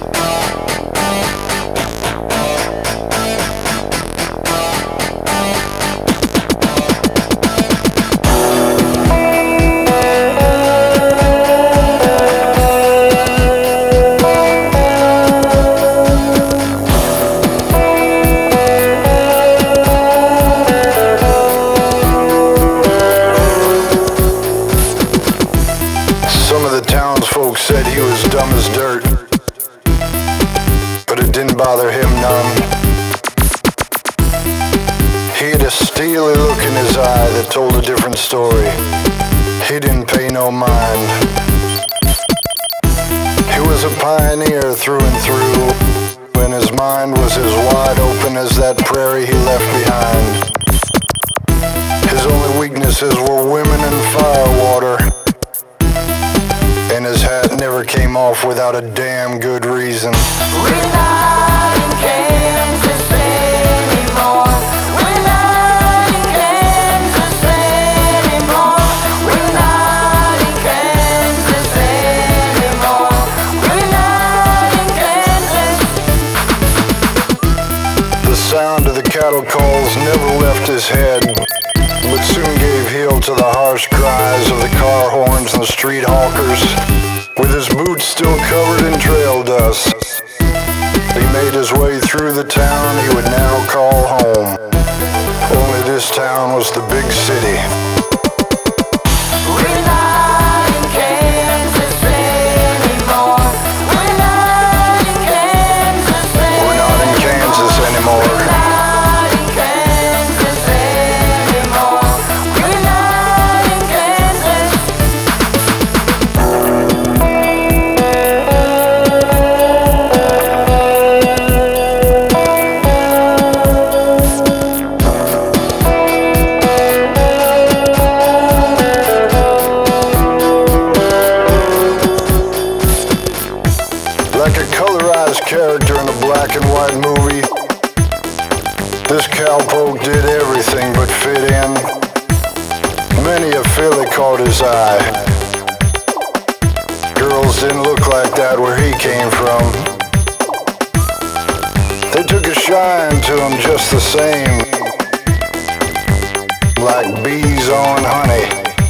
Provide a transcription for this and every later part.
Townsfolk said he was dumb as dirt, but it didn't bother him none. He had a steely look in his eye that told a different story. He didn't pay no mind. He was a pioneer through and through, and his mind was as wide open as that prairie he left behind. His only weaknesses were women and firewater, and his hat never came off without a damn good reason. We're not in Kansas anymore. We're not in Kansas anymore. We're not in Kansas anymore. We're not in Kansas. The sound of the cattle calls never left his head, but soon gave heel to the harsh cries of the car horns and the street hawkers. With his boots still covered in trail dust, he made his way through the town he would now call home. Only this town was the big city. We're not in Kansas anymore. We're not in Kansas anymore. We're not in Kansas anymore. We're not in Kansas anymore. We're not in Kansas. Like a colorized character in a black and white movie, this cowpoke did everything but fit in. Many a filly caught his eye. Girls didn't look like that where he came from. They took a shine to him just the same, like bees on honey.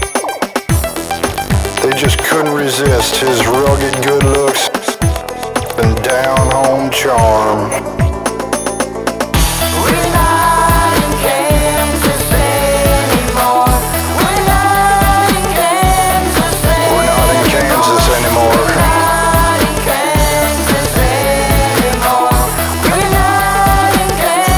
They just couldn't resist his rugged good looks and down-home charm. We're not in Kansas anymore. We're not in Kansas anymore. We're not in Kansas anymore. We're not in Kansas anymore. We're not in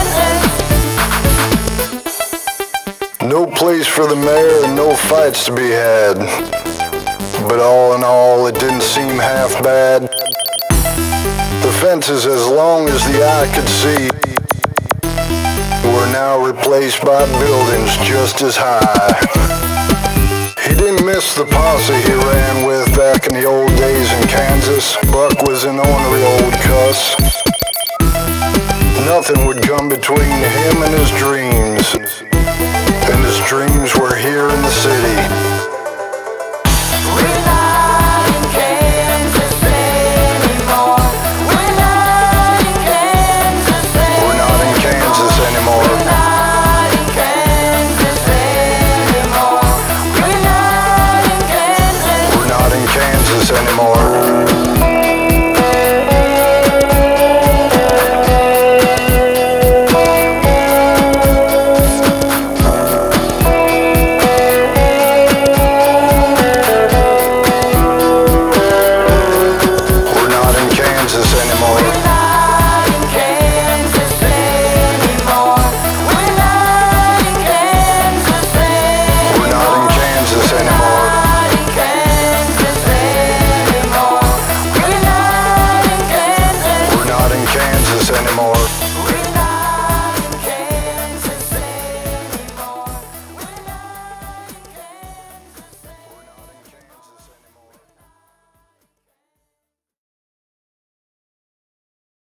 Kansas. No place for the mayor and no fights to be had. But all in all, it didn't seem half bad. The fences, as long as the eye could see, were now replaced by buildings just as high. He didn't miss the posse he ran with back in the old days in Kansas. Buck was an ornery old cuss. Nothing would come between him and his dreams. And his dreams were here in the city.